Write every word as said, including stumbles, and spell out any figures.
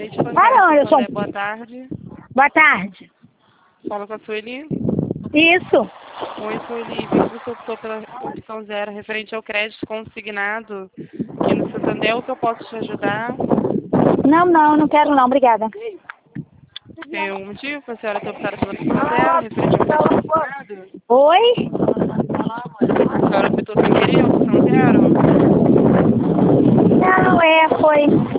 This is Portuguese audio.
Sueli de Fantasma. Ah, não, eu sou... Boa tarde. Boa tarde. Fala com a Sueli. Isso. Oi, Sueli. Vi que você optou pela opção zero referente ao crédito consignado aqui no Santander. O que eu posso te ajudar? Não, não, não quero não, obrigada. Tem algum motivo para a senhora ter optado pela opção zero referente ao crédito consignado? Oi? A senhora optou sem querer a opção zero? Não, é, foi...